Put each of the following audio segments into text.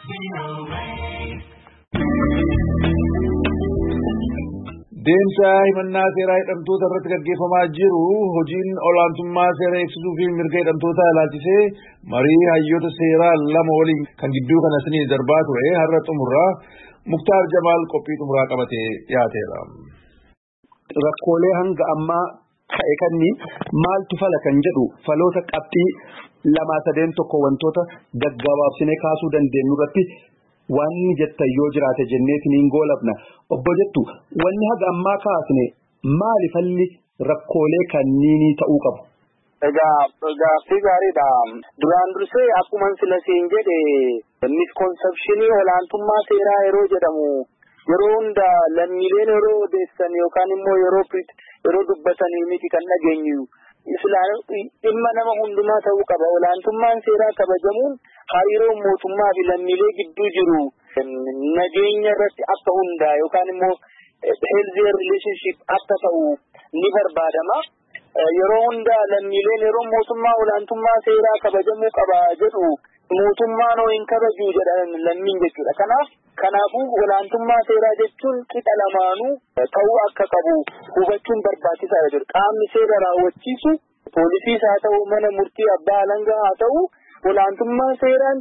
Deemsa himannaa seeraa hidhamtoota irratti gaggeeffamaa jiru hojiin olaantummaa seera eegsisuu fi mirga hidhamtootaa ilaalchisee marii hayyoota seeraa lama waliin kan gidduu kana sinii darbaa ture har'a xumurraa Muktaar Jamaal qophii xumuraa qabatee dhiyaateera. Rakkoolee hanga ammaa ta'e kanni maaltu fala kan jedhu faloota qabxii lamaa sadeen tokko wantoota gaggabaabsinee kaasuu dandeenyu irratti wanni jettan yoo jiraate jenneetiin goolabna. Obbo jettu wanni haga ammaa kaasne maali falli rakkoolee kanniinii ta'uu qabu? Gaaffii gaariidha. Duraan dursee akkuma silasiin jedhe misconceptionii olaantummaa seeraa yeroo jedhamu yeroo hunda lammiileen yeroo odeessan yookaan immoo yeroo dubbatanii miti kan dhageenyu. Dhimma nama hundumaa ta'uu qaba. Olaantummaan seeraa kabajamuun hariiroo mootummaa fi lammiilee gidduu jiru nageenya irratti akka hundaa yookaan immoo healthier relationship akka ta'u ni barbaadama. Yeroo hundaa lammiileen yeroo mootummaa olaantummaa seeraa kabajamuu qaba jedhu mootummaan hin kabaju jedhan lammiin jechuudha. Kanaafuu olaantummaa seeraa jechuun qixa lamaanuu ta'uu akka qabu hubachuun barbaachisaadha jedhu. Qaamni seera raawwachiisu poolisiis haa ta'u mana murtii abbaa alangaa haa ta'u olaantummaa seeraan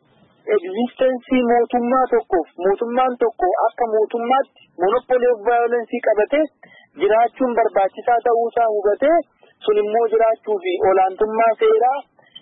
existensii mootummaa tokkoof mootummaan tokko akka mootummaatti monopoly of violence qabatee jiraachuun barbaachisaa ta'uusaa hubatee sun immoo jiraachuu fi olaantummaa seeraa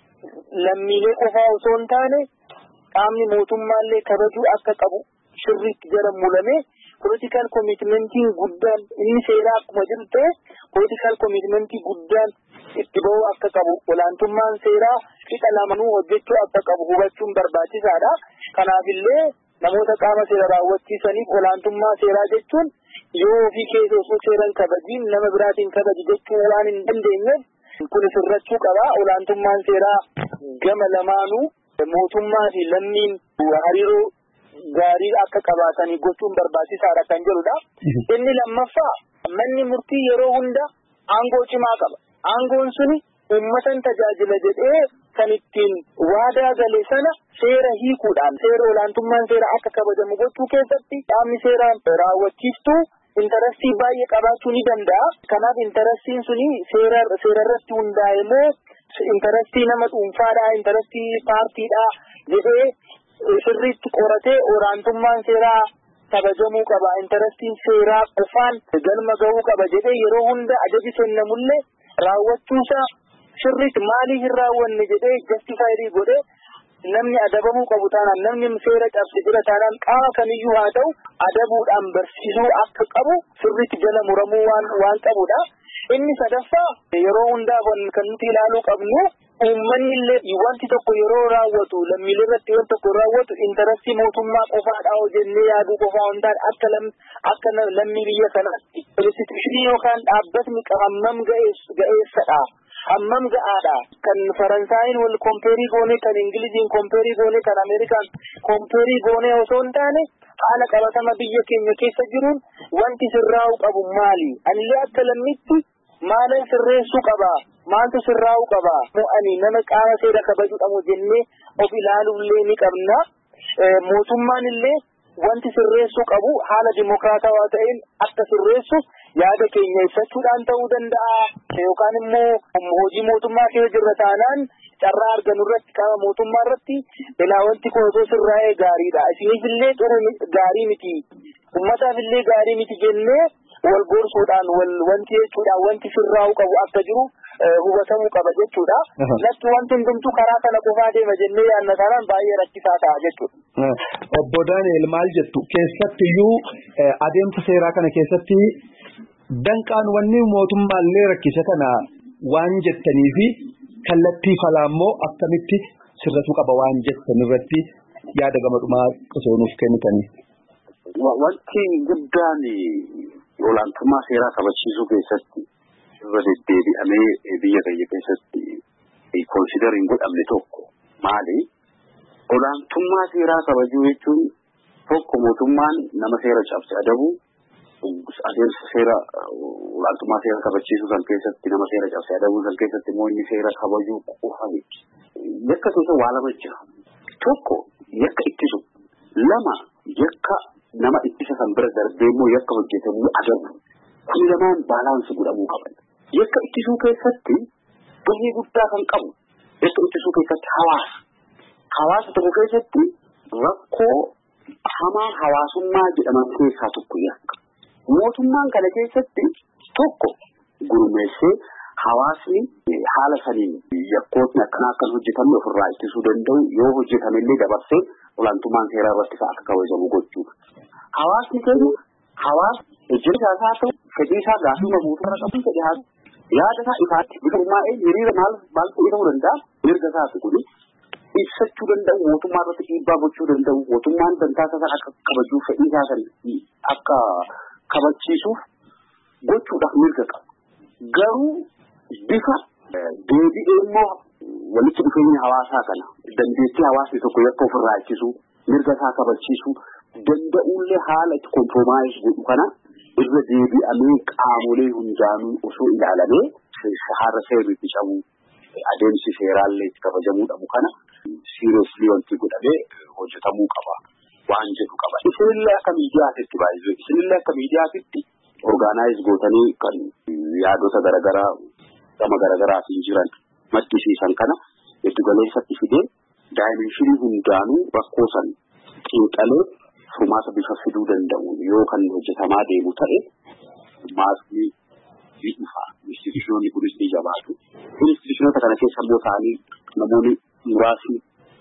lammiilee qofaa osoo hin taane qaamni mootummaallee kabajuu akka qabu sirriitti jara mulame political commitmentiin guddaan inni seeraa akkuma jiru ta'e political commitmentii guddaan itti ba'uu akka qabu olaantummaan seeraa qixa lamanuu hojjechuu akka qabu hubachuun barbaachisaadha. Kanaafillee namoota qaama seera raawwachiisaniif olaantummaa seeraa jechuun yoo ofii keessa osoo seeran kabajiin nama biraatiin kabaji jechuu waan hin dandeenyeef kun sirrachuu qaba. Olaantummaan seeraa gama lamaanuu mootummaa fi lammiin hariiroo gaarii akka qabaatanii gochuun barbaachisaadha kan jedhudha. Inni lammaffaa manni murtii yeroo hunda aangoo cimaa qaba. Aangoon suni uummatan tajaajila jedhee kan ittiin waadaa gale sana seera hiikuudhaan seera olaantummaan seera akka kabajamu gochuu keessatti qaamni seera raawwachiistuu intarastii baay'ee qabaachuu ni danda'a. Kanaaf intarastiin suni seera irratti hundaa'e moo intarastii nama dhuunfaadhaa intarastii paartiidhaa jedhee sirriitti qoratee olaantummaan seeraa kabajamuu qaba. Intarastiin seeraa qofaan galma ga'uu qaba jedhee yeroo hunda ajaji kennamullee raawwachuusaa sirriitti maaliif hin raawwanne jedhee justifaayirii godhee namni adabamuu qabu taanaan namni seera cabse jira taanaan qaama kamiyyuu haa ta'u adabuudhaan barsiisuu akka qabu sirriitti jala muramuu waan qabudha. Inni sadaffaa yeroo hundaa kan nuti ilaaluu qabnu uummanni illee wanti tokko yeroo raawwatu lammiilee irratti wanti tokko raawwatu intarastii mootummaa qofaadhaa hojjennee yaaduu qofaa hundaan akka lammii biyya kanaatti instituushinii yookaan dhaabbatni hammam ga'eessadha. Hammam ga'aadha kan Faransaayiin wal kompeerii goone kan Ingiliziin kompeerii goone kan Ameerikaan kompeerii goone osoo hin taane haala qabatama biyya keenya keessa jiruun wanti sirraa'uu qabu maali? Anillee akka lammiitti maalan sirreessuu qaba? Maaltu sirraa'uu qaba? Mo'anii nama qaama seera kabajuudhamu jennee of ilaaluullee ni qabna. Mootummaan illee wanti sirreessuu qabu haala dimokiraatawaa ta'een akka sirreessu yaada keenya ibsachuudhaan ta'uu danda'a yookaan immoo hojii mootummaa keessa jirra taanaan carraa argannu irratti qaama mootummaa irratti ilaa wanti kun osoo sirraa'ee gaariidha. Isinis illee xuru gaarii miti uummataaf illee gaarii miti jennee wal gorsuudhaan wanti jechuudhaan wanti sirraa'uu qabu akka jiru hubatamuu qaba jechuudha. Latti wanti hundumtuu karaa kana qofaa deema jennee yaadna taanaan baay'ee rakkisaa ta'a jechuudha. Obbo Daani'el maal jettu keessattiyyuu adeemsa seeraa kana keessatti danqaan wanni mootummaallee rakkisa kana waan jettanii fi kallattii falaammoo akkamitti sirratuu qaba waan jettan irratti yaada gamadhumaa osoo nuuf kennitanii. Wanti guddaan olaantummaa seeraa kabachiisuu keessatti irra deddeebi'amee biyya keenya keessatti konsidariin godhamne tokko maali? Olaantummaa seeraa kabajuu jechuun tokko mootummaan nama seera cabse adabu adeemsa seera olaantummaa seera kabachiisuu san keessatti nama seera cabse adabuu san keessatti immoo inni seera kabajuu qofa miti. Yakka keessa waa lama jira. Tokko yakka ittisu lama yakka nama ittisa kan bira darbee immoo yakka hojjetamuu adabu kun lamaan baalaansi godhamuu qaban. Yakka ittisuu keessatti gahee guddaa kan qabu yakka ittisuu keessatti hawaasa tokko keessatti rakkoo hamaa hawaasummaa jedhaman keessaa tokko yakka. Mootummaan kana keessatti tokko gurmeessee hawaasni haala saniin yakkootni akkan hojjetamne ofirraa ittisuu danda'u yoo hojjetamillee dabarsee olaantummaan seeraa irratti akka kabajamu gochuudha. Hawaasni keenya hawaasa ejjirri isaa ta'u fedhii isaa gaafuma mootummaa qabu fedhii haa yaada isaa ifaatti bifa uummaa'ee hiriira maal ta'uu danda'a mirga isaati kuni ibsachuu danda'u mootummaa irratti dhiibbaa gochuu danda'u mootummaan dantaa isaa akka kabajuu fedhii isaa kan akka kabachiisuuf gochuudhaaf mirga qaba. Garuu bifa deebi'ee immoo walitti dhufeenya hawaasaa kana dandeettii hawaasni tokko yakka ofirraa ittisuu mirga isaa kabachiisuu danda'ullee haala itti komproomaayis godhu kana irra deebi'amee qaamolee hundaanuu osoo ilaalamee haala seerriitti cabuu adeemsi seeraallee itti kabajamuu dhabu kana siiriyesli wanti godhamee hojjetamuu qaba waan jedhu qaba. Isinillee akka miidiyaatitti baay'ee isinillee akka miidiyaatitti orgaanaayiz gootanii kan yaadota garaagaraa gama garaagaraatiin jiran maddisiisan kana itti galeessatti fidee daayimeenshinii hundaanuu rakkoo san xiinxalee furmaata bifa fiduu danda'u yoo kan hojjetamaa deemu ta'e maasni ni dhufa. Instituushiinoonni kunis ni jabaatu. Instituushiinoota kana keessa immoo ta'anii namoonni muraasni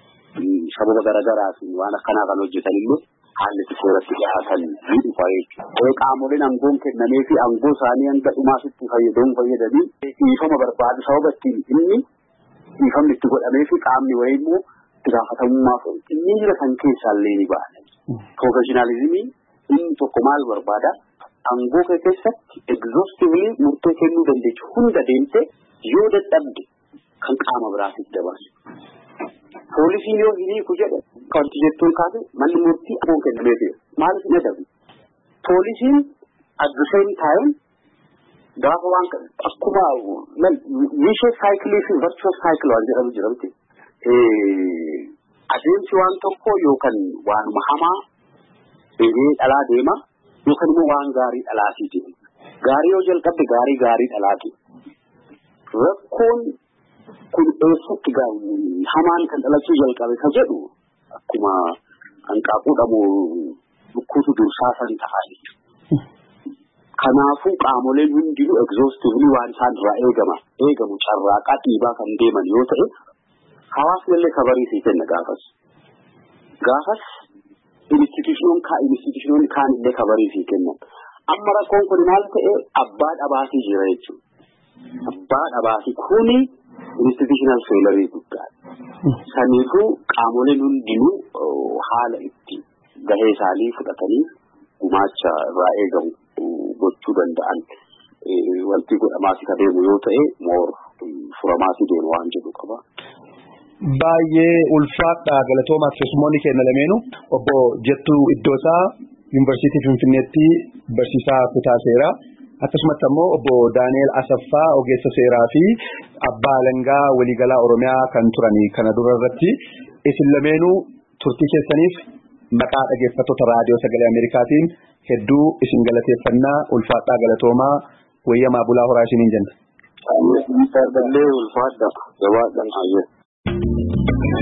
sababa garaagaraatiin waan akkanaa kan hojjetan illee haalli itti seeratti dhiyaatan ni dhufa jechuudha. Qaamoleen aangoon kennamee fi aangoo isaanii hanga dhumaasitti fayyadanii dhiifama barbaadu sababa ittiin inni dhiifamni itti godhamee fi qaamni wayii immoo itti gaafatamummaaf inni jira kan keessaallee ni ba'a. Professionalismii inni tokko maal barbaada? Aangoo keessatti exhaustively murtee kennuu dandeechu hunda deemtee yoo dadhabde kan qaama biraatiif dabarsu. Poolisiin yoo hiriiku jedhe wanti jettuun kaase manni murtii aangoon kennameef maaliif hin adabu? Poolisiin at the same time gaafa waan akkuma vicious cycle fi virtuous cycle waan jedhamu jiramti. Adeemsi waan tokko yookaan waanuma hamaa eegee dhalaa deema yookaan immoo waan gaarii dhalaatii deema. Gaarii yoo jalqabde gaarii dhalaati. Rakkoon kun eessatti hamaan kan dhalachuu jalqabe ka jedhu akkuma hanqaaquudhamu lukkuutu dursaa san ta'a jechuudha. Kanaafuu qaamoleen hundinuu exhaustively waan isaan irraa eegamu carraaqaa dhiibaa kan deeman yoo ta'e hawaasni illee kabarii fi kenna gaafas instituushiinoonni kaan illee kabarii fi kennan. Amma rakkoon kun maal ta'e abbaa dhabaatii jira jechuudha. Abbaa dhabaatii kuni institutional failure guddaadha. Saniifuu qaamoleen hundinuu haala itti gahee isaanii fudhatanii gumaacha irraa eegamu gochuu danda'an wanti godhamaasi ka deemu yoo ta'e moor furamaasi deemu waan jedhu qaba. Baay'ee ulfaadha galatoomaa keessummoonni keenya lameenu obbo Jettuu Iddoosaa Yuunivarsiitii Finfinneetti barsiisaa kutaa seeraa akkasumas immoo obbo Daani'eel Asaffaa ogeessa seeraa fi abbaa alangaa waliigalaa Oromiyaa kan turanii kana dura irratti isin lameenuu turtii keessaniif maqaa dhaggeeffattoota raadiyoo sagalee Ameerikaatiin hedduu isin galateeffannaa ulfaadhaa galatoomaa wayyamaa bulaa horaa isiniin jenna. Ulfaadha gabaadhaan hayyee.